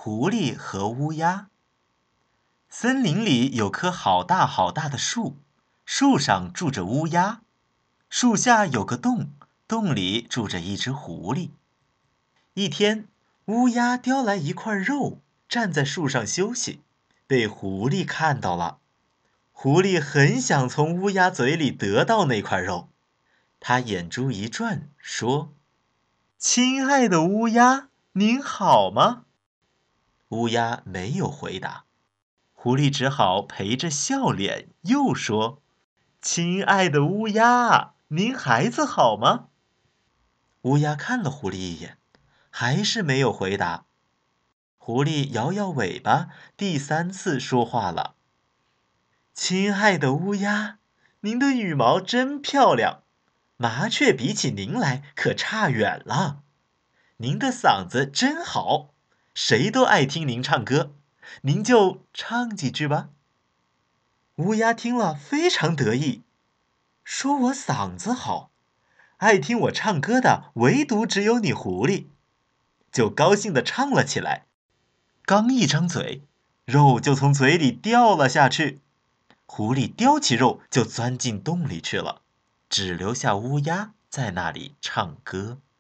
狐狸和乌鸦。森林里有棵好大好大的树，树上住着乌鸦，树下有个洞，洞里住着一只狐狸。一天，乌鸦叼来一块肉，站在树上休息，被狐狸看到了。狐狸很想从乌鸦嘴里得到那块肉，他眼珠一转，说：亲爱的乌鸦，您好吗？乌鸦没有回答，狐狸只好陪着笑脸又说：亲爱的乌鸦，您孩子好吗？乌鸦看了狐狸一眼，还是没有回答。狐狸摇摇尾巴，第三次说话了：亲爱的乌鸦，您的羽毛真漂亮，麻雀比起您来可差远了。您的嗓子真好，谁都爱听您唱歌，您就唱几句吧。乌鸦听了非常得意，说我嗓子好，爱听我唱歌的唯独只有你狐狸，就高兴地唱了起来。刚一张嘴，肉就从嘴里掉了下去，狐狸叼起肉就钻进洞里去了，只留下乌鸦在那里唱歌。